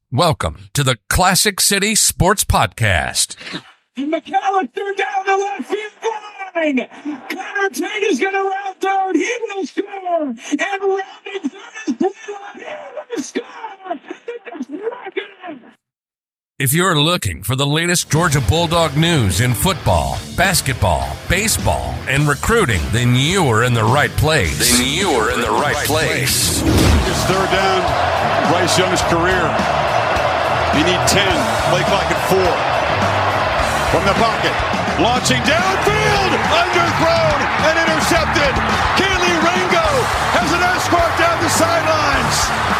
Welcome to the Classic City Sports Podcast. McAllister down the left field line. Connor Tate is going to round third. He will score. And rounding third is Braylon. He will score. If you're looking for the latest Georgia Bulldog news in football, basketball, baseball, and recruiting, then you are in the right place. It's third down, Bryce Young's career. You need 10, play clock at 4. From the pocket, launching downfield, underthrown and intercepted. Kelee Ringo has an escort down the sidelines.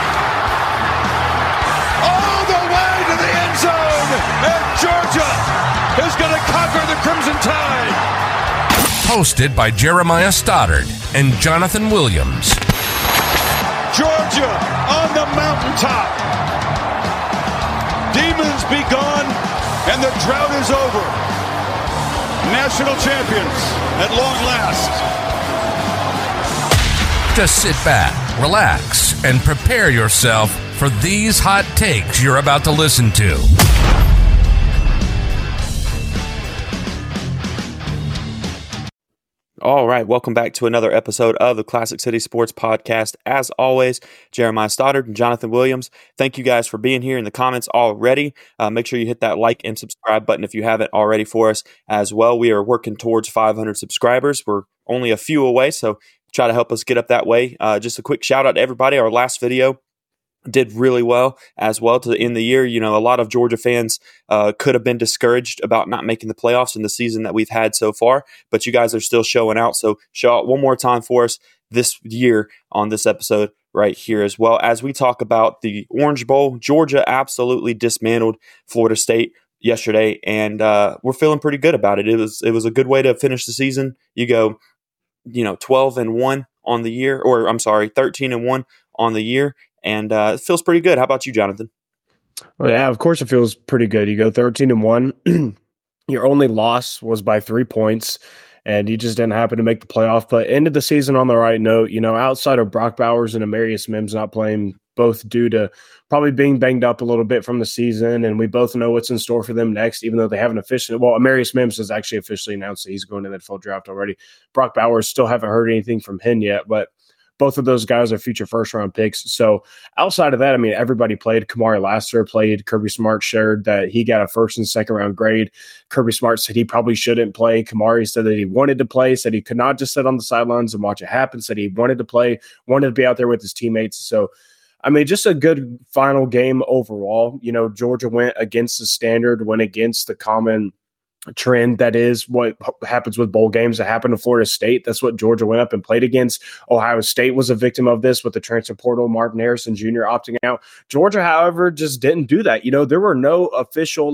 All the way to the end zone, and Georgia is going to conquer the Crimson Tide. Hosted by Jeremiah Stoddard and Jonathan Williams. Georgia on the mountaintop. Demons be gone, and the drought is over. National champions at long last. Just sit back, relax, and prepare yourself for these hot takes you're about to listen to. All right, welcome back to another episode of the Classic City Sports Podcast. As always, Jeremiah Stoddard and Jonathan Williams, thank you guys for being here in the comments already. Make sure you hit that like and subscribe button if you haven't already for us as well. We are working towards 500 subscribers. We're only a few away, so try to help us get up that way. Just a quick shout out to everybody. Our last video did really well as well to end the year. You know, a lot of Georgia fans could have been discouraged about not making the playoffs in the season that we've had so far, but you guys are still showing out. So show out one more time for us this year on this episode right here as well. As we talk about the Orange Bowl, Georgia absolutely dismantled Florida State yesterday, and we're feeling pretty good about it. It was a good way to finish the season. You go, 12-1 on the year, or I'm sorry, 13-1 on the year. And it feels pretty good. How about you, Jonathan? Well, yeah, of course it feels pretty good. You go 13-1. Your only loss was by 3 points, and you just didn't happen to make the playoff. But ended the season on the right note. Outside of Brock Bowers and Amarius Mims not playing, both due to probably being banged up a little bit from the season, and we both know what's in store for them next, even though they haven't officially. Well, Amarius Mims has actually officially announced that he's going to the NFL draft already. Brock Bowers still haven't heard anything from him yet, but both of those guys are future first-round picks. So outside of that, I mean, everybody played. Kamari Lassiter played. Kirby Smart shared that he got a first- and second-round grade. Kirby Smart said he probably shouldn't play. Kamari said that he wanted to play, said he could not just sit on the sidelines and watch it happen, said he wanted to play, wanted to be out there with his teammates. So, I mean, just a good final game overall. Georgia went against the standard, went against the common trend that is what happens with bowl games that happen to Florida State. That's what Georgia went up and played against. Ohio State was a victim of this with the transfer portal, Martin Harrison Jr. opting out. Georgia, however, just didn't do that. There were no official,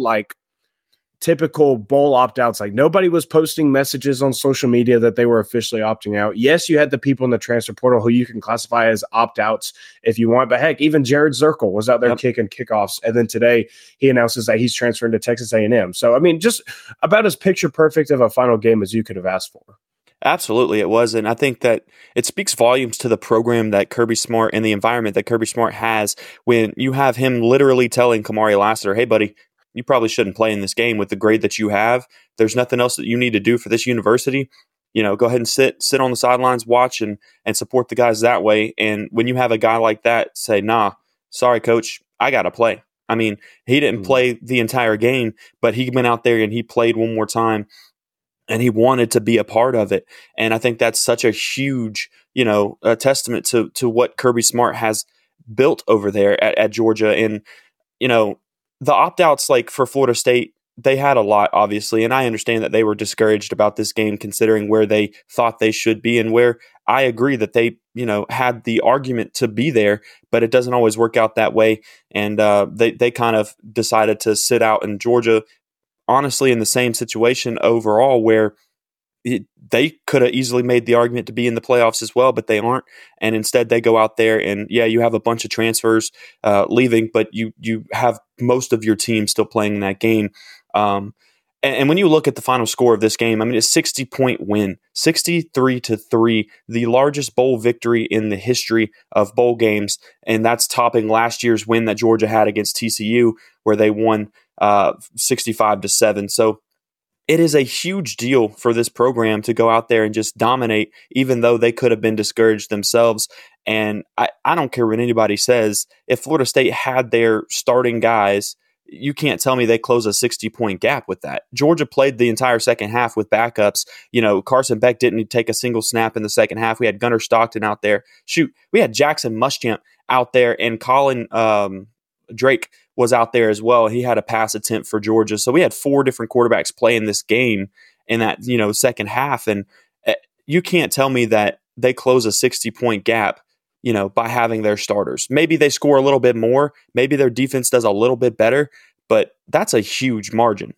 typical bowl opt-outs. Nobody was posting messages on social media that they were officially opting out. Yes, you had the people in the transfer portal who you can classify as opt-outs if you want, but heck, even Jared Zirkle was out there kicking kickoffs, and then today he announces that he's transferring to Texas A&M. So, I mean, just about as picture-perfect of a final game as you could have asked for. Absolutely, it was, and I think that it speaks volumes to the program that Kirby Smart and the environment that Kirby Smart has when you have him literally telling Kamari Lassiter, hey, buddy, you probably shouldn't play in this game with the grade that you have. There's nothing else that you need to do for this university. Go ahead and sit on the sidelines, watch, and support the guys that way. And when you have a guy like that say, nah, sorry, coach, I got to play. I mean, he didn't play the entire game, but he went out there and he played one more time, and he wanted to be a part of it. And I think that's such a huge, a testament to what Kirby Smart has built over there at Georgia. And, the opt-outs, for Florida State, they had a lot, obviously, and I understand that they were discouraged about this game considering where they thought they should be and where I agree that they, had the argument to be there, but it doesn't always work out that way, and they kind of decided to sit out. In Georgia, honestly, in the same situation overall where they could have easily made the argument to be in the playoffs as well, but they aren't. And instead they go out there and you have a bunch of transfers leaving, but you have most of your team still playing in that game. And when you look at the final score of this game, I mean, it's 60-point win, 63-3, the largest bowl victory in the history of bowl games. And that's topping last year's win that Georgia had against TCU, where they won 65-7. So it is a huge deal for this program to go out there and just dominate, even though they could have been discouraged themselves. And I don't care what anybody says. If Florida State had their starting guys, you can't tell me they close a 60-point gap with that. Georgia played the entire second half with backups. Carson Beck didn't take a single snap in the second half. We had Gunnar Stockton out there. We had Jackson Muschamp out there, and Colin Drake was out there as well. He had a pass attempt for Georgia. So we had 4 different quarterbacks playing this game in that, second half. And you can't tell me that they close a 60-point gap, by having their starters. Maybe they score a little bit more. Maybe their defense does a little bit better, but that's a huge margin.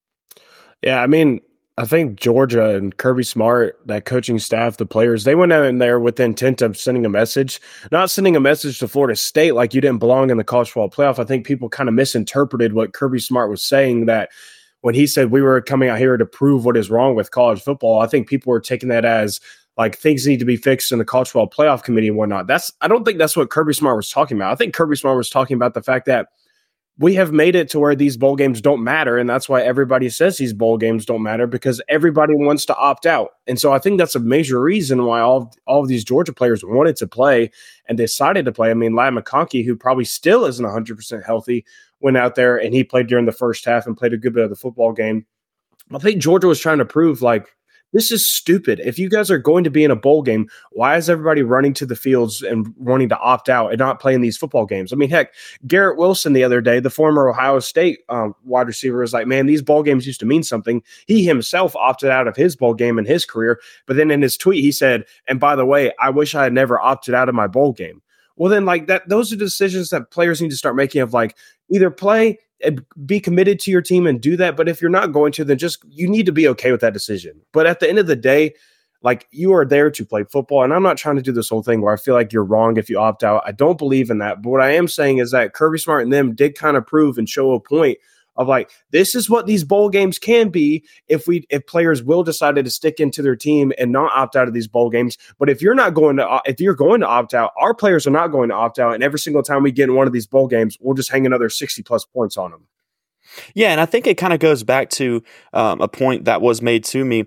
Yeah, I mean, I think Georgia and Kirby Smart, that coaching staff, the players, they went out in there with the intent of sending a message, not sending a message to Florida State like you didn't belong in the college football playoff. I think people kind of misinterpreted what Kirby Smart was saying, that when he said we were coming out here to prove what is wrong with college football, I think people were taking that as like things need to be fixed in the college football playoff committee and whatnot. I don't think that's what Kirby Smart was talking about. I think Kirby Smart was talking about the fact that we have made it to where these bowl games don't matter, and that's why everybody says these bowl games don't matter, because everybody wants to opt out. And so I think that's a major reason why all of these Georgia players wanted to play and decided to play. I mean, Ladd McConkey, who probably still isn't 100% healthy, went out there and he played during the first half and played a good bit of the football game. I think Georgia was trying to prove, like, this is stupid. If you guys are going to be in a bowl game, why is everybody running to the fields and wanting to opt out and not playing these football games? I mean, heck, Garrett Wilson the other day, the former Ohio State wide receiver, was like, man, these bowl games used to mean something. He himself opted out of his bowl game in his career. But then in his tweet, he said, and by the way, I wish I had never opted out of my bowl game. Well, then, like, those are decisions that players need to start making, of like, either play and be committed to your team and do that. But if you're not going to, then you need to be okay with that decision. But at the end of the day, like, you are there to play football. And I'm not trying to do this whole thing where I feel like you're wrong if you opt out. I don't believe in that. But what I am saying is that Kirby Smart and them did kind of prove and show a point of, like, this is what these bowl games can be if players will decide to stick into their team and not opt out of these bowl games. But if you're going to opt out, our players are not going to opt out. And every single time we get in one of these bowl games, we'll just hang another 60+ points on them. Yeah, and I think it kind of goes back to a point that was made to me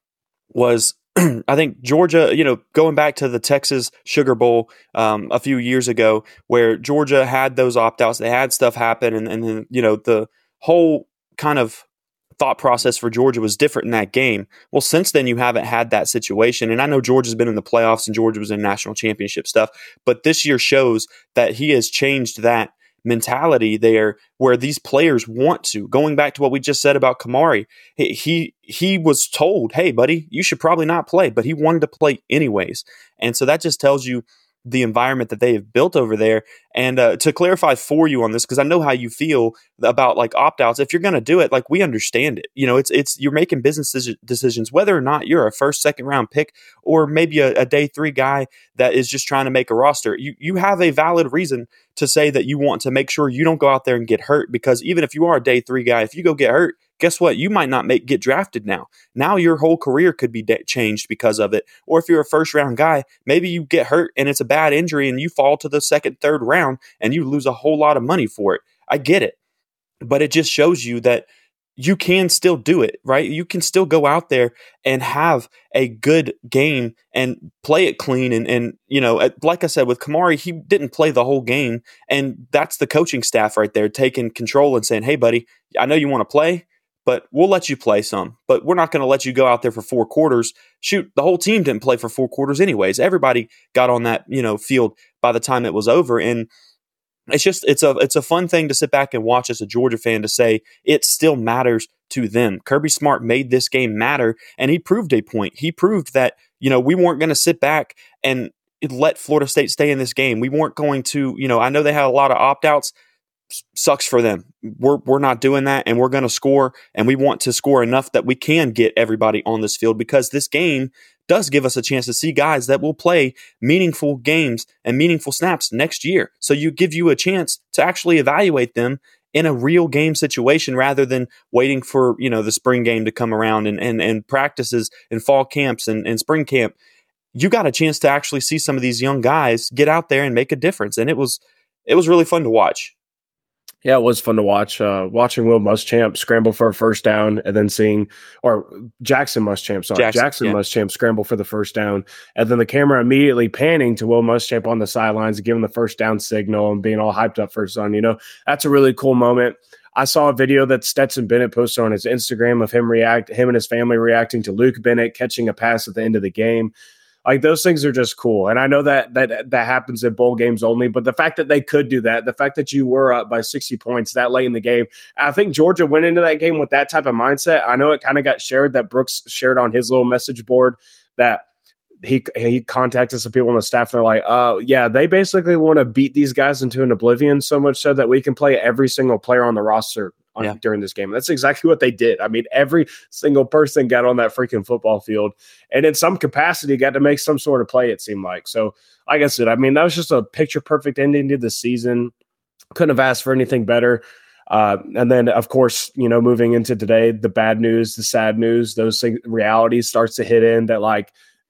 was I think Georgia, going back to the Texas Sugar Bowl a few years ago, where Georgia had those opt-outs, they had stuff happen, and then, the whole kind of thought process for Georgia was different in that game. Well, since then, you haven't had that situation. And I know Georgia's been in the playoffs and Georgia was in national championship stuff, but this year shows that he has changed that mentality there, where these players want to. Going back to what we just said about Kamari, he was told, hey, buddy, you should probably not play, but he wanted to play anyways. And so that just tells you the environment that they have built over there. And to clarify for you on this, because I know how you feel about, like, opt-outs, if you're going to do it, like, we understand it. It's you're making business decisions, whether or not you're a first, second round pick, or maybe a day 3 guy that is just trying to make a roster. You have a valid reason to say that you want to make sure you don't go out there and get hurt, because even if you are a day 3 guy, if you go get hurt, guess what? You might not get drafted now. Now your whole career could be changed because of it. Or if you're a first round guy, maybe you get hurt and it's a bad injury and you fall to the second, third round and you lose a whole lot of money for it. I get it. But it just shows you that you can still do it, right? You can still go out there and have a good game and play it clean. And like I said, with Kamari, he didn't play the whole game. And that's the coaching staff right there taking control and saying, hey, buddy, I know you want to play, but we'll let you play some. But we're not going to let you go out there for 4 quarters. Shoot, the whole team didn't play for 4 quarters anyways. Everybody got on that, field by the time it was over. And it's a fun thing to sit back and watch as a Georgia fan, to say it still matters to them. Kirby Smart made this game matter, and he proved a point. He proved that, we weren't going to sit back and let Florida State stay in this game. We weren't going to, I know they had a lot of opt-outs. Sucks for them. We're not doing that, and we're going to score, and we want to score enough that we can get everybody on this field, because this game does give us a chance to see guys that will play meaningful games and meaningful snaps next year. So give you a chance to actually evaluate them in a real game situation rather than waiting for, the spring game to come around and practices and fall camps and spring camp. You got a chance to actually see some of these young guys get out there and make a difference. And it was really fun to watch. Yeah, it was fun to watch. Watching Will Muschamp scramble for a first down and then Jackson Muschamp scramble for the first down. And then the camera immediately panning to Will Muschamp on the sidelines and giving the first down signal and being all hyped up for his son. That's a really cool moment. I saw a video that Stetson Bennett posted on his Instagram of him and his family reacting to Luke Bennett catching a pass at the end of the game. Like, those things are just cool. And I know that happens in bowl games only, but the fact that they could do that, the fact that you were up by 60 points that late in the game, I think Georgia went into that game with that type of mindset. I know it kind of got shared, that Brooks shared on his little message board, that he contacted some people on the staff. And they're like, yeah, they basically want to beat these guys into an oblivion, so much so that we can play every single player on the roster during this game. That's exactly what they did. I mean, every single person got on that freaking football field and in some capacity got to make some sort of play, it seemed like. So, like I said, I mean, that was just a picture perfect ending to the season. Couldn't have asked for anything better. And then, of course, moving into today, the bad news, the sad news, those things, reality starts to hit in that like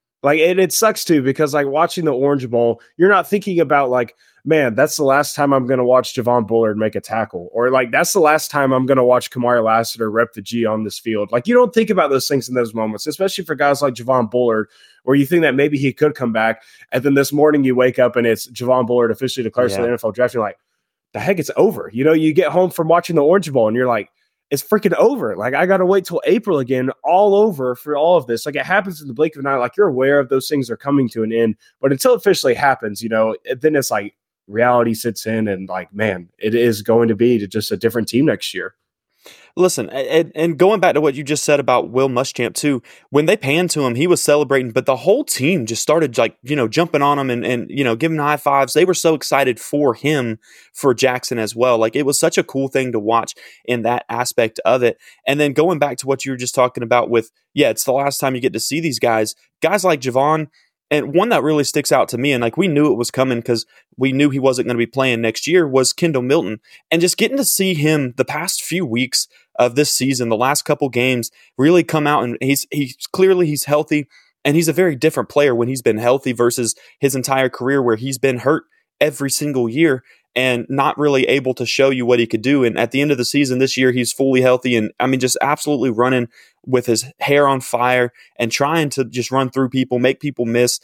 it sucks too, because like watching the Orange Bowl, you're not thinking about like, man, that's the last time I'm going to watch Javon Bullard make a tackle, or like that's the last time I'm going to watch Kamari Lassiter rep the G on this field. Like, you don't think about those things in those moments, especially for guys like Javon Bullard, where you think that maybe he could come back, and then this morning you wake up and it's Javon Bullard officially declares for the NFL draft. You're like, the heck, it's over. You get home from watching the Orange Bowl and you're like, it's freaking over. Like, I got to wait till April again, all over for all of this. Like, it happens in the blink of an eye. Like, you're aware of those things are coming to an end, but until it officially happens, then it's like reality sits in and like, man, it is going to be just a different team next year. Listen, and going back to what you just said about Will Muschamp too, when they panned to him, he was celebrating, but the whole team just started like, jumping on him and giving high fives. They were so excited for him, for Jackson as well. Like, it was such a cool thing to watch in that aspect of it. And then going back to what you were just talking about with, it's the last time you get to see these guys like Javon. And one that really sticks out to me, and like we knew it was coming because we knew he wasn't going to be playing next year, was Kendall Milton. And just getting to see him the past few weeks of this season, the last couple games, really come out, and he's clearly healthy, and he's a very different player when he's been healthy versus his entire career where he's been hurt every single year and not really able to show you what he could do. And at the end of the season this year, he's fully healthy and, I mean, just absolutely running with his hair on fire and trying to just run through people, make people miss.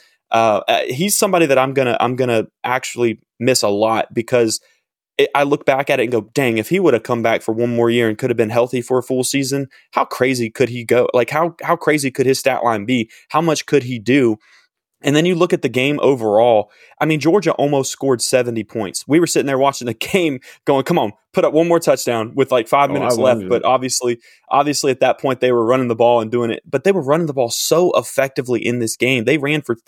He's somebody that I'm gonna actually miss a lot, because I look back at it and go, dang, if he would have come back for one more year and could have been healthy for a full season, how crazy could he go? Like, how crazy could his stat line be? How much could he do? And then you look at the game overall. I mean, Georgia almost scored 70 points. We were sitting there watching the game going, come on, put up one more touchdown with like 5 minutes left. But obviously at that point, they were running the ball and doing it. But they were running the ball so effectively in this game. They ran for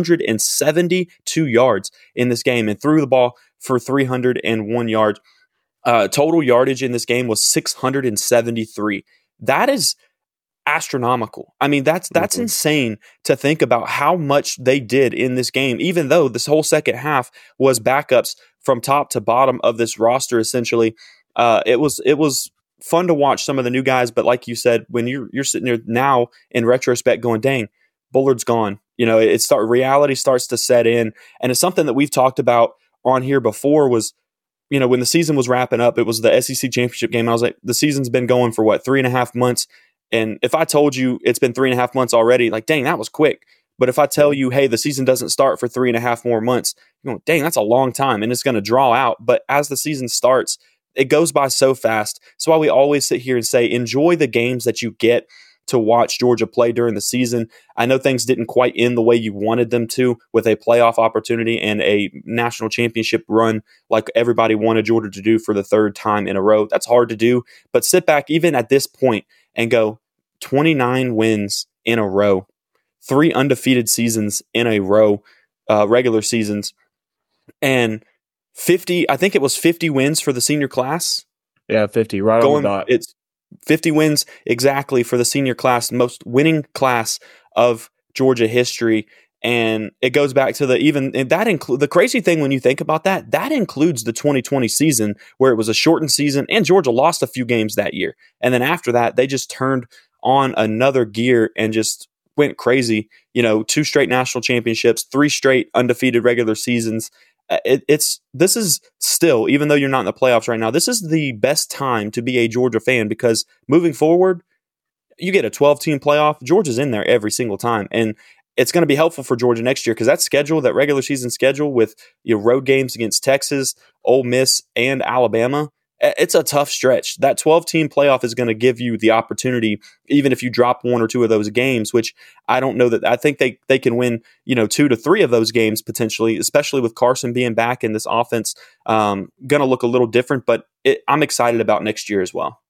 372 yards in this game and threw the ball for 301 yards. Total yardage in this game was 673. That is astronomical. I mean, that's insane to think about how much they did in this game, even though this whole second half was backups from top to bottom of this roster, essentially. It was fun to watch some of the new guys, but like you said, when you're sitting there now in retrospect going, dang, Bullard's gone. Reality starts to set in, and it's something that we've talked about on here before was, when the season was wrapping up, it was the SEC championship game. I was like, the season's been going for 3.5 months. And if I told you it's been 3.5 months already, like, dang, that was quick. But if I tell you, hey, the season doesn't start for 3.5 more months, you're going, dang, that's a long time, and it's going to draw out. But as the season starts, it goes by so fast. That's why we always sit here and say, enjoy the games that you get to watch Georgia play during the season. I know things didn't quite end the way you wanted them to, with a playoff opportunity and a national championship run like everybody wanted Georgia to do for the third time in a row. That's hard to do. But sit back even at this point and go, 29 wins in a row, 3 undefeated seasons in a row, regular seasons, and 50, I think it was 50 wins for the senior class. Yeah, 50, right on the dot. It's 50 wins exactly for the senior class, most winning class of Georgia history. And it goes back to the crazy thing when you think about that includes the 2020 season where it was a shortened season and Georgia lost a few games that year. And then after that, they just turned on another gear and just went crazy. 2 straight national championships, 3 straight undefeated regular seasons. This is still, even though you're not in the playoffs right now, this is the best time to be a Georgia fan because moving forward, you get a 12-team playoff. Georgia's in there every single time. And it's going to be helpful for Georgia next year because that regular season schedule with road games against Texas, Ole Miss, and Alabama, it's a tough stretch. That 12-team playoff is going to give you the opportunity, even if you drop 1 or 2 of those games, which I don't know that I think they can win, 2 to 3 of those games potentially, especially with Carson being back and this offense going to look a little different. But I'm excited about next year as well.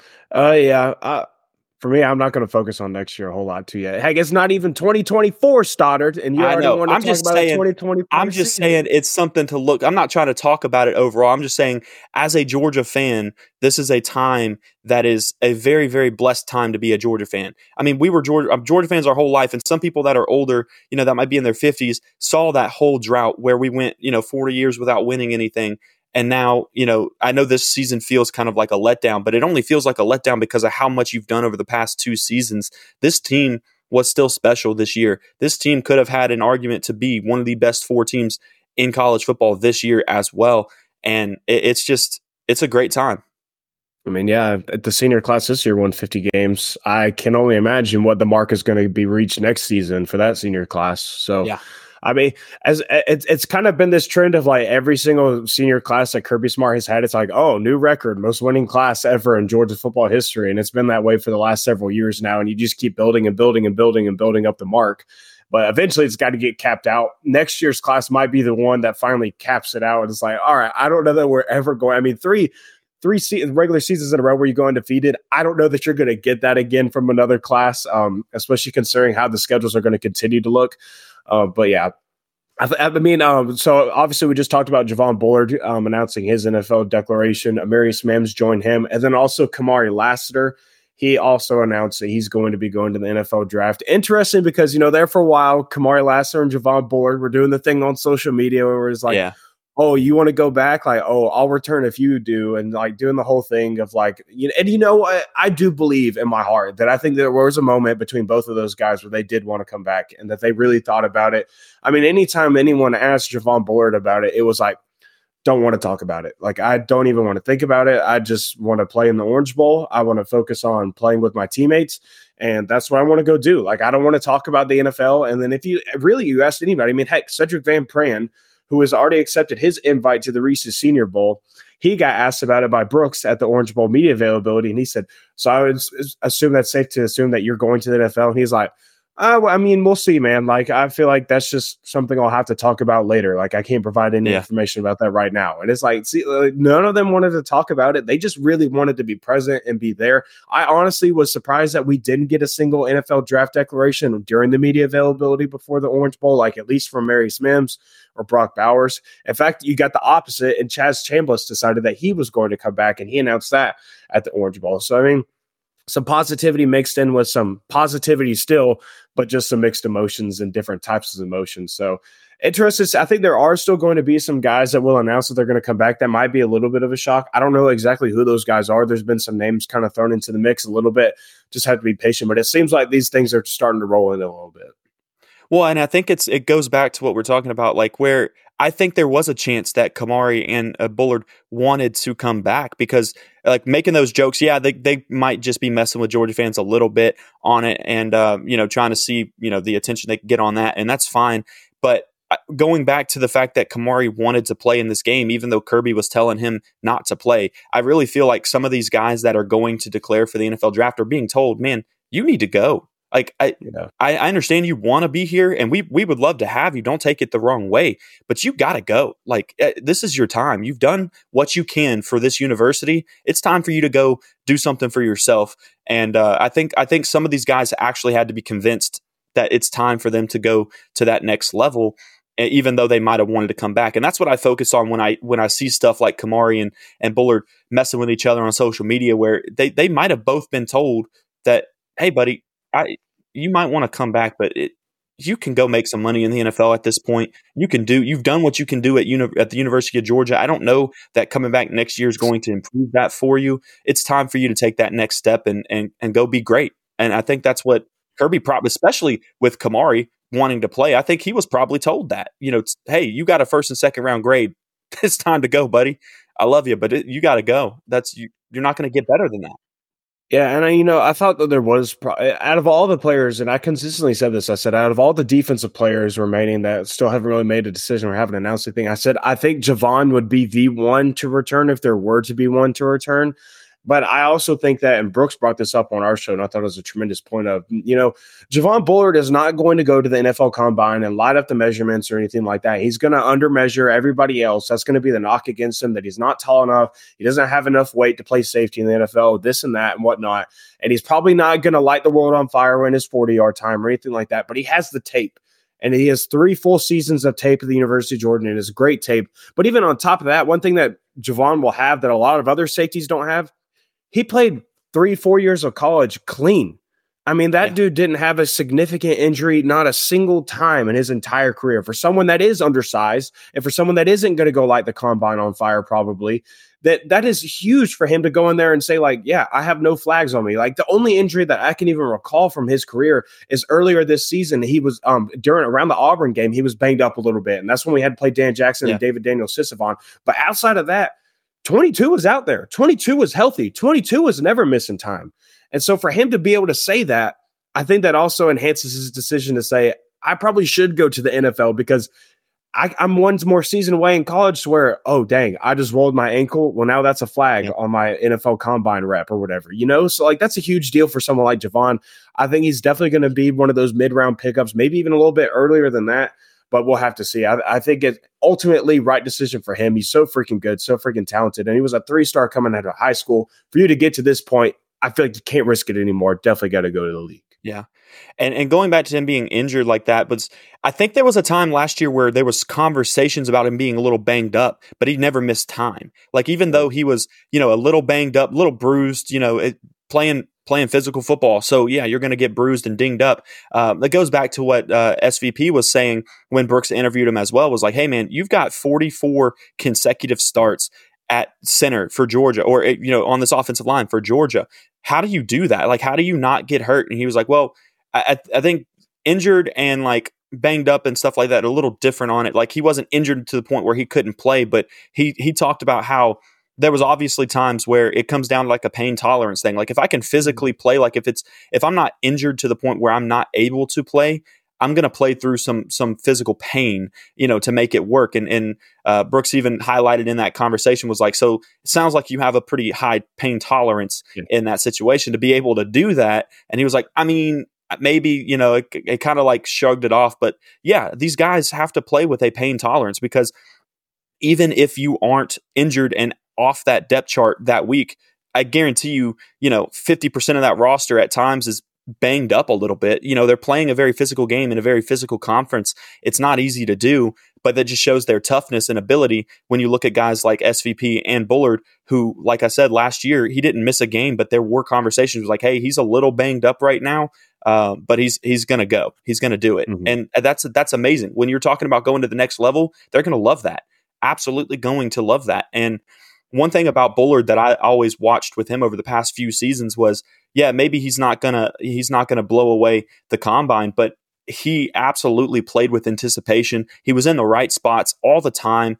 For me, I'm not going to focus on next year a whole lot too yet. Heck, it's not even 2024 Stoddard, and you already want to talk about 2024. I'm just saying it's something to look. I'm not trying to talk about it overall. I'm just saying, as a Georgia fan, this is a time that is a very, very blessed time to be a Georgia fan. I mean, we were Georgia fans our whole life, and some people that are older, that might be in their 50s, saw that whole drought where we went, 40 years without winning anything. And now, I know this season feels kind of like a letdown, but it only feels like a letdown because of how much you've done over the past 2 seasons. This team was still special this year. This team could have had an argument to be one of the best 4 teams in college football this year as well. And it's a great time. I mean, yeah, the senior class this year won 50 games. I can only imagine what the mark is going to be reached next season for that senior class. So, yeah. I mean, as it's kind of been this trend of like every single senior class that Kirby Smart has had, it's like, oh, new record, most winning class ever in Georgia football history. And it's been that way for the last several years now. And you just keep building and building and building and building up the mark. But eventually it's got to get capped out. Next year's class might be the one that finally caps it out. And it's like, all right, I don't know that we're ever going. I mean, three regular seasons in a row where you go undefeated. I don't know that you're going to get that again from another class, especially considering how the schedules are going to continue to look. But yeah, I mean, so obviously we just talked about Javon Bullard announcing his NFL declaration. Amarius Mims joined him. And then also Kamari Lassiter. He also announced that he's going to be going to the NFL draft. Interesting because, there for a while, Kamari Lassiter and Javon Bullard were doing the thing on social media where it's like, oh, you want to go back? Like, oh, I'll return if you do. And like doing the whole thing of like, I do believe in my heart that I think there was a moment between both of those guys where they did want to come back and that they really thought about it. I mean, anytime anyone asked Javon Bullard about it, it was like, don't want to talk about it. Like, I don't even want to think about it. I just want to play in the Orange Bowl. I want to focus on playing with my teammates. And that's what I want to go do. Like, I don't want to talk about the NFL. And then if you asked anybody, I mean, heck, Cedric Van Pran, who has already accepted his invite to the Reese's Senior Bowl, he got asked about it by Brooks at the Orange Bowl media availability. And he said, so I would assume that's safe to assume that you're going to the NFL. And he's like, I mean, we'll see, man. Like, I feel like that's just something I'll have to talk about later. Like, I can't provide any information about that right now. And it's like, see, none of them wanted to talk about it. They just really wanted to be present and be there. I honestly was surprised that we didn't get a single NFL draft declaration during the media availability before the Orange Bowl, like at least from Amarius Mims or Brock Bowers. In fact, you got the opposite, and Chaz Chambliss decided that he was going to come back, and he announced that at the Orange Bowl. So, I mean, some positivity mixed in with some positivity still, but just some mixed emotions and different types of emotions. So interesting. I think there are still going to be some guys that will announce that they're going to come back. That might be a little bit of a shock. I don't know exactly who those guys are. There's been some names kind of thrown into the mix a little bit. Just have to be patient. But it seems like these things are starting to roll in a little bit. Well, and I think it goes back to what we're talking about, like where I think there was a chance that Kamari and Bullard wanted to come back because like making those jokes, they might just be messing with Georgia fans a little bit on it and, trying to see, the attention they can get on that. And that's fine. But going back to the fact that Kamari wanted to play in this game, even though Kirby was telling him not to play, I really feel like some of these guys that are going to declare for the NFL draft are being told, man, you need to go. Like, I understand you want to be here and we would love to have you. Don't take it the wrong way, but you got to go. Like, this is your time. You've done what you can for this university. It's time for you to go do something for yourself. And I think some of these guys actually had to be convinced that it's time for them to go to that next level, even though they might have wanted to come back. And that's what I focus on when I see stuff like Kamari and Bullard messing with each other on social media, where they might have both been told that, hey, buddy, you might want to come back, but you can go make some money in the NFL at this point. You've done what you can do at the University of Georgia. I don't know that coming back next year is going to improve that for you. It's time for you to take that next step and go be great. And I think that's what Kirby especially with Kamari wanting to play. I think he was probably told that, hey, you got a first and second round grade. It's time to go, buddy. I love you, but you got to go. You're not going to get better than that. Yeah, and I thought that there was out of all the players, and I consistently said this. I said out of all the defensive players remaining that still haven't really made a decision or haven't announced anything, I said I think Javon would be the one to return if there were to be one to return. But I also think that, and Brooks brought this up on our show, and I thought it was a tremendous point of, Javon Bullard is not going to go to the NFL Combine and light up the measurements or anything like that. He's going to undermeasure everybody else. That's going to be the knock against him, that he's not tall enough. He doesn't have enough weight to play safety in the NFL, this and that and whatnot. And he's probably not going to light the world on fire in his 40-yard time or anything like that. But he has the tape. And he has 3 full seasons of tape at the University of Georgia, and it's great tape. But even on top of that, one thing that Javon will have that a lot of other safeties don't have, he played 3-4 years of college clean. I mean, that dude didn't have a significant injury, not a single time in his entire career. For someone that is undersized and for someone that isn't going to go light the combine on fire, probably, that is huge for him to go in there and say, like, yeah, I have no flags on me. Like, the only injury that I can even recall from his career is earlier this season. He was around the Auburn game, he was banged up a little bit. And that's when we had to play Dan Jackson and David Daniel Sisavon. But outside of that, 22 was out there. 22 was healthy. 22 was never missing time. And so for him to be able to say that, I think that also enhances his decision to say, I probably should go to the NFL because I'm one more season away in college to where, oh, dang, I just rolled my ankle. Well, now that's a flag on my NFL Combine rep or whatever, So, like, that's a huge deal for someone like Javon. I think he's definitely going to be one of those mid-round pickups, maybe even a little bit earlier than that. But we'll have to see. I think it's ultimately right decision for him. He's so freaking good, so freaking talented. And he was a 3-star coming out of high school. For you to get to this point, I feel like you can't risk it anymore. Definitely got to go to the league. Yeah. And going back to him being injured like that, but I think there was a time last year where there was conversations about him being a little banged up, but he never missed time. Like, even though he was, a little banged up, a little bruised, playing physical football. So, yeah, you're going to get bruised and dinged up. That goes back to what SVP was saying when Brooks interviewed him as well, was like, hey, man, you've got 44 consecutive starts at center for Georgia or, on this offensive line for Georgia. How do you do that? Like, how do you not get hurt? And he was like, well, I think injured and like banged up and stuff like that are a little different on it. Like, he wasn't injured to the point where he couldn't play, but he talked about how there was obviously times where it comes down to like a pain tolerance thing. Like, if I can physically play, like if I'm not injured to the point where I'm not able to play, I'm going to play through some physical pain, to make it work. And Brooks even highlighted in that conversation was like, so it sounds like you have a pretty high pain tolerance in that situation to be able to do that. And he was like, I mean, maybe, it kind of like shrugged it off. But yeah, these guys have to play with a pain tolerance because even if you aren't injured and off that depth chart that week, I guarantee you, 50% of that roster at times is banged up a little bit. They're playing a very physical game in a very physical conference. It's not easy to do, but that just shows their toughness and ability when you look at guys like SVP and Bullard, who, like I said, last year, he didn't miss a game, but there were conversations like, hey, he's a little banged up right now, but he's going to go. He's going to do it. Mm-hmm. And that's amazing. When you're talking about going to the next level, they're going to love that. Absolutely going to love that. And one thing about Bullard that I always watched with him over the past few seasons was, yeah, maybe he's not gonna blow away the combine, but he absolutely played with anticipation. He was in the right spots all the time.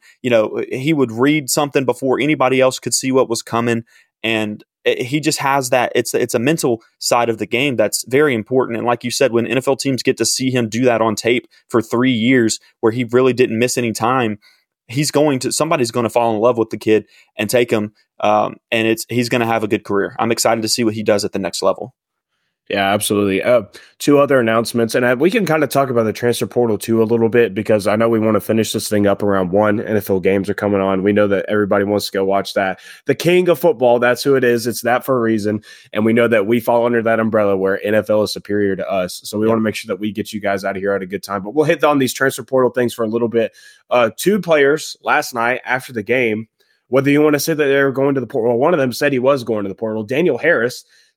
He would read something before anybody else could see what was coming, and he just has that. It's a mental side of the game that's very important. And like you said, when NFL teams get to see him do that on tape for 3 years, where he really didn't miss any time, somebody's going to fall in love with the kid and take him. And he's going to have a good career. I'm excited to see what he does at the next level. Yeah, absolutely. 2 other announcements, and we can kind of talk about the transfer portal too a little bit, because I know we want to finish this thing up around 1. NFL games are coming on. We know that everybody wants to go watch that. The king of football, that's who it is. It's that for a reason, and we know that we fall under that umbrella where NFL is superior to us. So we want to make sure that we get you guys out of here at a good time. But we'll hit on these transfer portal things for a little bit. 2 players last night after the game, whether you want to say that they were going to the portal, well, one of them said he was going to the portal. Daniel Harris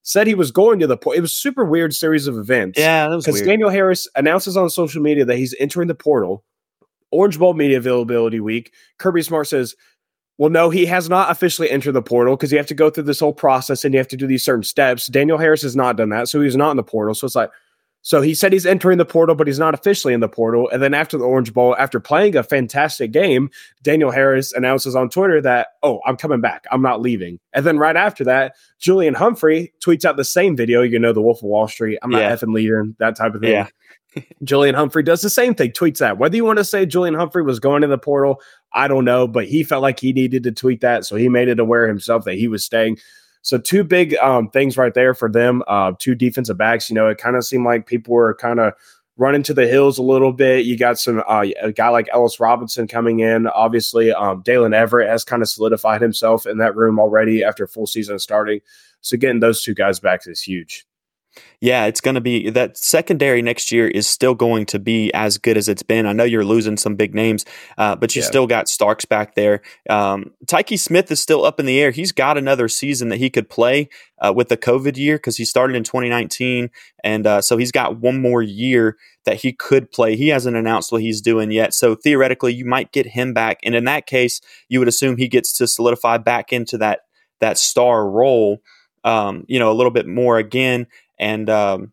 said he was going to the portal. It was a super weird series of events. Yeah, that was because weird. Daniel Harris announces on social media that he's entering the portal. Orange Bowl media availability week. Kirby Smart says, well, no, he has not officially entered the portal because you have to go through this whole process and you have to do these certain steps. Daniel Harris has not done that, so he's not in the portal. So it's like, so he said he's entering the portal, but he's not officially in the portal. And then after the Orange Bowl, after playing a fantastic game, Daniel Harris announces on Twitter that, oh, I'm coming back. I'm not leaving. And then right after that, Julian Humphrey tweets out the same video. You know, the Wolf of Wall Street. I'm not effing leaving, that type of thing. Yeah. Julian Humphrey does the same thing, tweets that. Whether you want to say Julian Humphrey was going in the portal, I don't know, but he felt like he needed to tweet that. So he made it aware himself that he was staying. So two big things right there for them, two defensive backs. You know, it kind of seemed like people were kind of running to the hills a little bit. You got some a guy like Ellis Robinson coming in. Obviously, Dalen Everett has kind of solidified himself in that room already after full season starting. So getting those two guys back is huge. Yeah, it's going to be that secondary next year is still going to be as good as it's been. I know you're losing some big names, but you still got Starks back there. Tyke Smith is still up in the air. He's got another season that he could play with the COVID year because he started in 2019. And so he's got one more year that he could play. He hasn't announced what he's doing yet. So theoretically, you might get him back. And in that case, you would assume he gets to solidify back into that star role, a little bit more again. And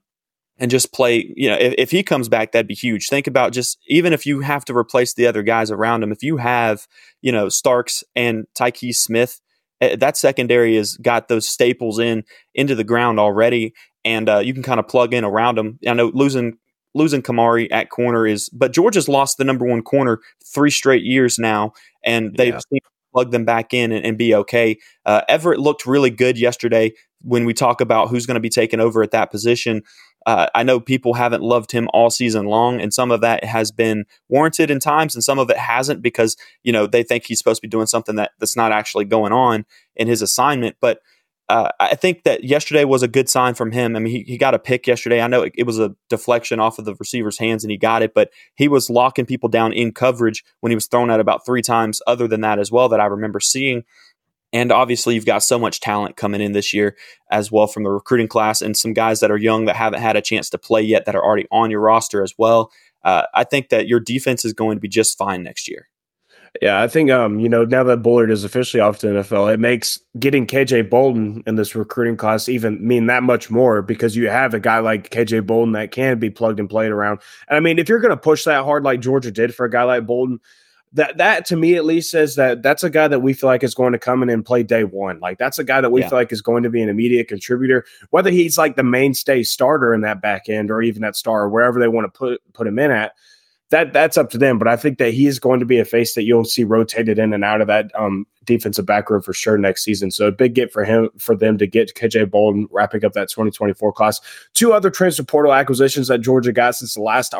just play, if he comes back, that'd be huge. Think about just, even if you have to replace the other guys around him, if you have, Starks and Tyke Smith, that secondary has got those staples into the ground already. And you can kind of plug in around them. I know losing Kamari at corner but Georgia's lost the number one corner 3 straight years now. And they've seen plug them back in and be okay. Everett looked really good yesterday. When we talk about who's going to be taking over at that position, I know people haven't loved him all season long, and some of that has been warranted in times, and some of it hasn't because, they think he's supposed to be doing something that's not actually going on in his assignment. But I think that yesterday was a good sign from him. I mean, he got a pick yesterday. I know it was a deflection off of the receiver's hands and he got it, but he was locking people down in coverage when he was thrown out about 3 times other than that as well that I remember seeing. And obviously, you've got so much talent coming in this year as well from the recruiting class and some guys that are young that haven't had a chance to play yet that are already on your roster as well. I think that your defense is going to be just fine next year. Yeah, I think, now that Bullard is officially off to the NFL, it makes getting KJ Bolden in this recruiting class even mean that much more because you have a guy like KJ Bolden that can be plugged and played around. And I mean, if you're going to push that hard like Georgia did for a guy like Bolden, that to me at least says that that's a guy that we feel like is going to come in and play day one. Like that's a guy that we feel like is going to be an immediate contributor, whether he's like the mainstay starter in that back end or even that star or wherever they want to put him in at. That's up to them, but I think that he is going to be a face that you'll see rotated in and out of that defensive back row for sure next season. So a big get for them to get KJ Bolden wrapping up that 2024 class. 2 other transfer portal acquisitions that Georgia got since the last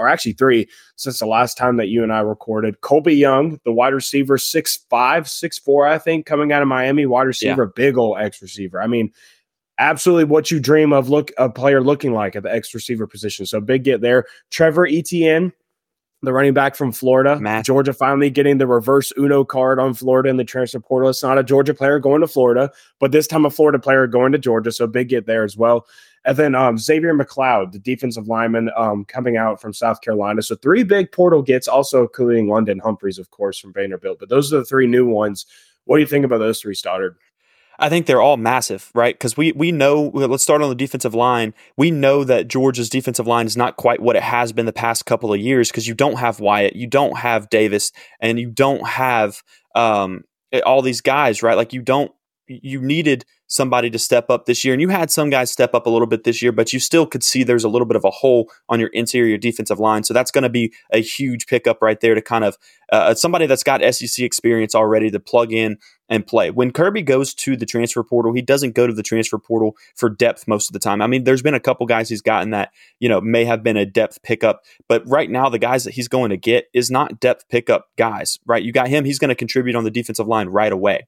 time that you and I recorded. Colby Young, the wide receiver, 6'5", 6'4", I think, coming out of Miami, wide receiver, big old X receiver. I mean, absolutely what you dream of a player looking like at the X receiver position. So big get there. Trevor Etienne, the running back from Florida. Georgia finally getting the reverse Uno card on Florida in the transfer portal. It's not a Georgia player going to Florida, but this time a Florida player going to Georgia, so big get there as well. And then Xavier McLeod, the defensive lineman coming out from South Carolina. So 3 big portal gets, also including London Humphreys, of course, from Vanderbilt. But those are the 3 new ones. What do you think about those 3, Stoddard? I think they're all massive, right? Because we know, let's start on the defensive line. We know that Georgia's defensive line is not quite what it has been the past couple of years because you don't have Wyatt, you don't have Davis, and you don't have all these guys, right? Like you needed somebody to step up this year, and you had some guys step up a little bit this year, but you still could see there's a little bit of a hole on your interior defensive line. So that's going to be a huge pickup right there to kind of somebody that's got SEC experience already to plug in and play. When Kirby goes to the transfer portal, he doesn't go to the transfer portal for depth most of the time. I mean, there's been a couple guys he's gotten that, may have been a depth pickup, but right now the guys that he's going to get is not depth pickup guys, right? You got him, he's going to contribute on the defensive line right away.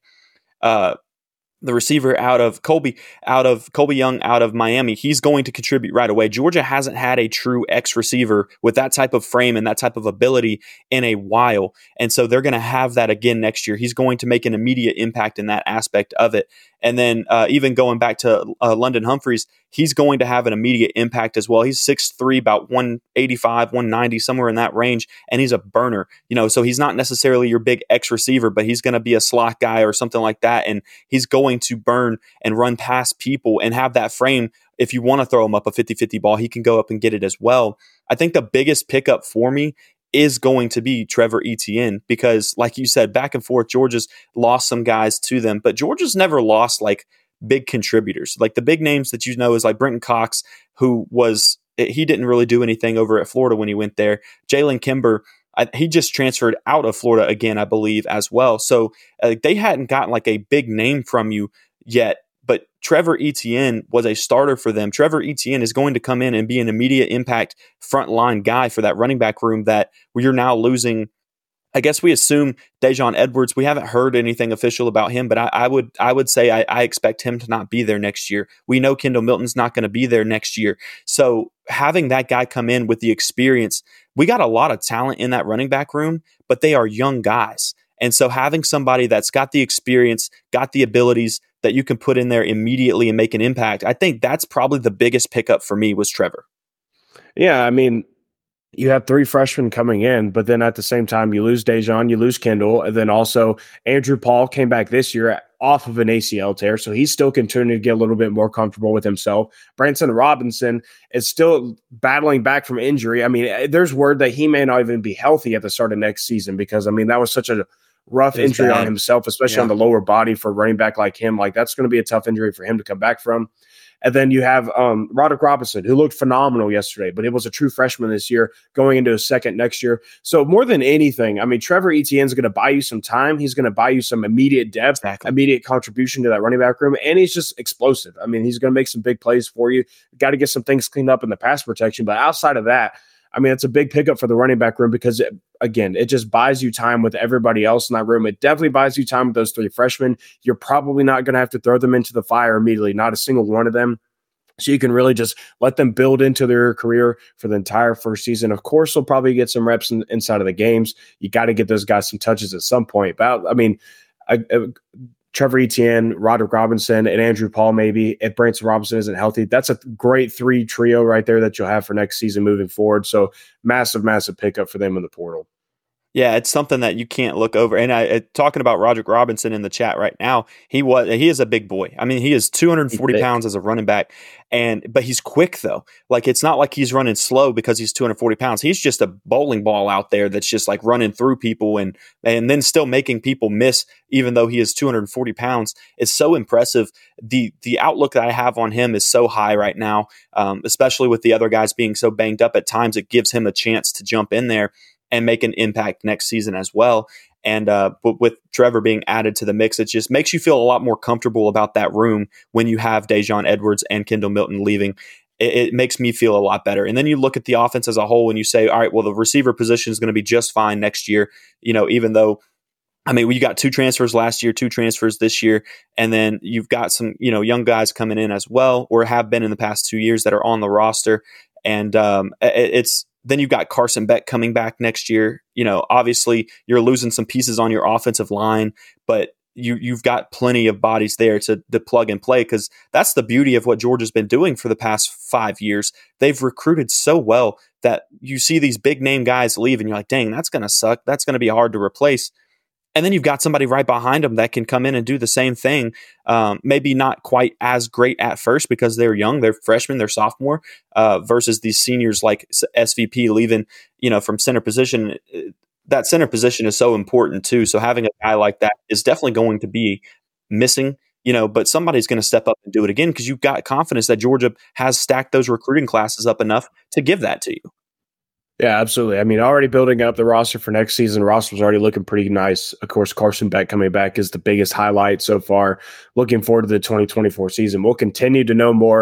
The receiver out of Colby Young out of Miami, he's going to contribute right away. Georgia hasn't had a true X receiver with that type of frame and that type of ability in a while. And so they're going to have that again next year. He's going to make an immediate impact in that aspect of it. And then even going back to London Humphreys, he's going to have an immediate impact as well. He's 6'3", about 185, 190, somewhere in that range, and he's a burner. So he's not necessarily your big X receiver, but he's going to be a slot guy or something like that, and he's going to burn and run past people and have that frame. If you want to throw him up a 50-50 ball, he can go up and get it as well. I think the biggest pickup for me is going to be Trevor Etienne because, like you said, back and forth, Georgia's lost some guys to them, but Georgia's never lost like big contributors. Like the big names that is like Brenton Cox, he didn't really do anything over at Florida when he went there. Jalen Kimber, he just transferred out of Florida again, I believe, as well. So they hadn't gotten like a big name from you yet. But Trevor Etienne was a starter for them. Trevor Etienne is going to come in and be an immediate impact frontline guy for that running back room that you're now losing. I guess we assume Dajon Edwards. We haven't heard anything official about him, but I would say I expect him to not be there next year. We know Kendall Milton's not going to be there next year. So having that guy come in with the experience, we got a lot of talent in that running back room, but they are young guys. And so having somebody that's got the experience, got the abilities that you can put in there immediately and make an impact, I think that's probably the biggest pickup for me was Trevor. Yeah, I mean, you have 3 freshmen coming in, but then at the same time, you lose Dajon, you lose Kendall, and then also Andrew Paul came back this year off of an ACL tear, so he's still continuing to get a little bit more comfortable with himself. Branson Robinson is still battling back from injury. I mean, there's word that he may not even be healthy at the start of next season because, I mean, that was such a rough injury on himself, especially on the lower body for a running back like him. Like, that's going to be a tough injury for him to come back from. And then you have Roderick Robinson, who looked phenomenal yesterday, but it was a true freshman this year, going into his second next year. So more than anything, I mean, Trevor Etienne is going to buy you some time. He's going to buy you some immediate depth, immediate contribution to that running back room, and he's just explosive. I mean, he's going to make some big plays for you. Got to get some things cleaned up in the pass protection, but outside of that, I mean, it's a big pickup for the running back room because, it just buys you time with everybody else in that room. It definitely buys you time with those 3 freshmen. You're probably not going to have to throw them into the fire immediately, not a single one of them. So you can really just let them build into their career for the entire first season. Of course, they'll probably get some reps inside of the games. You got to get those guys some touches at some point. But, I mean, Trevor Etienne, Roderick Robinson, and Andrew Paul maybe, if Branson Robinson isn't healthy. That's a great 3 trio right there that you'll have for next season moving forward. So massive, massive pickup for them in the portal. Yeah, it's something that you can't look over. And talking about Roderick Robinson in the chat right now, he is a big boy. I mean, he is 240 pounds as a running back, but he's quick though. Like, it's not like he's running slow because he's 240 pounds. He's just a bowling ball out there that's just like running through people and then still making people miss, even though he is 240 pounds. It's so impressive. The outlook that I have on him is so high right now, especially with the other guys being so banged up at times. It gives him a chance to jump in there and make an impact next season as well. And with Trevor being added to the mix, it just makes you feel a lot more comfortable about that room when you have Dajon Edwards and Kendall Milton leaving. It makes me feel a lot better. And then you look at the offense as a whole and you say, all right, well, the receiver position is going to be just fine next year, even though, I mean, you got 2 transfers last year, 2 transfers this year, and then you've got some, young guys coming in as well, or have been in the past 2 years that are on the roster. And then you've got Carson Beck coming back next year. Obviously you're losing some pieces on your offensive line, but you've got plenty of bodies there to plug and play, because that's the beauty of what Georgia's been doing for the past 5 years. They've recruited so well that you see these big name guys leave and you're like, dang, that's going to suck. That's going to be hard to replace. And then you've got somebody right behind them that can come in and do the same thing. Maybe not quite as great at first because they're young, they're freshmen, they're sophomore, versus these seniors like SVP leaving, from center position. That center position is so important too. So having a guy like that is definitely going to be missing, but somebody's going to step up and do it again because you've got confidence that Georgia has stacked those recruiting classes up enough to give that to you. Yeah, absolutely. I mean, already building up the roster for next season. The roster's already looking pretty nice. Of course, Carson Beck coming back is the biggest highlight so far. Looking forward to the 2024 season. We'll continue to know more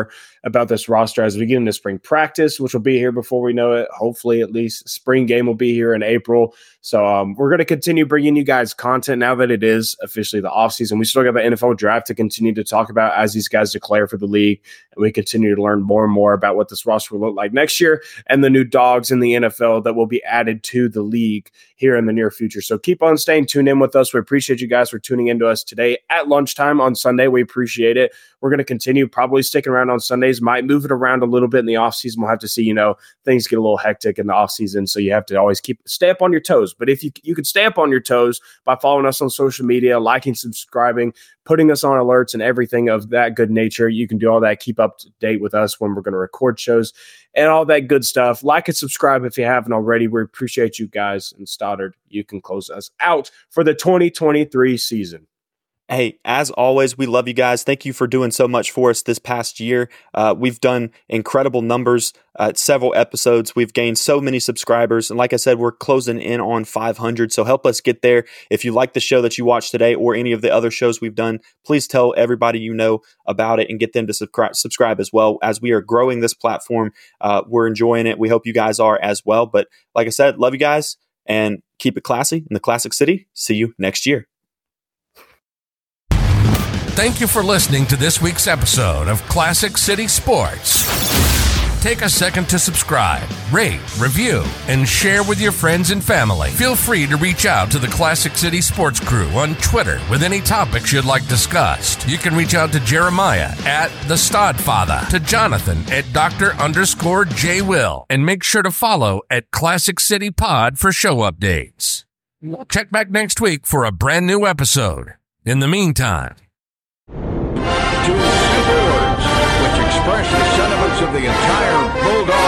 about this roster as we get into spring practice, which will be here before we know it. Hopefully, at least spring game will be here in April. So we're going to continue bringing you guys content now that it is officially the offseason. We still got the NFL draft to continue to talk about as these guys declare for the league. And we continue to learn more and more about what this roster will look like next year and the new dogs in the NFL that will be added to the league here in the near future. So keep on staying tuned in with us. We appreciate you guys for tuning into us today at lunchtime on Sunday. We appreciate it. We're going to continue probably sticking around on Sundays, might move it around a little bit in the offseason. We'll have to see, things get a little hectic in the offseason. So you have to always stay up on your toes. But if you could stay up on your toes by following us on social media, liking, subscribing, putting us on alerts and everything of that good nature, you can do all that. Keep up to date with us when we're going to record shows and all that good stuff. Like and subscribe if you haven't already. We appreciate you guys. And Stoddard, you can close us out for the 2023 season. Hey, as always, we love you guys. Thank you for doing so much for us this past year. We've done incredible numbers, several episodes. We've gained so many subscribers. And like I said, we're closing in on 500. So help us get there. If you like the show that you watched today or any of the other shows we've done, please tell everybody you know about it and get them to subscribe as well. As we are growing this platform, we're enjoying it. We hope you guys are as well. But like I said, love you guys and keep it classy in the Classic City. See you next year. Thank you for listening to this week's episode of Classic City Sports. Take a second to subscribe, rate, review, and share with your friends and family. Feel free to reach out to the Classic City Sports crew on Twitter with any topics you'd like discussed. You can reach out to Jeremiah at The Stodfather, to Jonathan at Dr._J Will, and make sure to follow at Classic City Pod for show updates. Check back next week for a brand new episode. In the meantime, Two simple words which express the sentiments of the entire Bulldog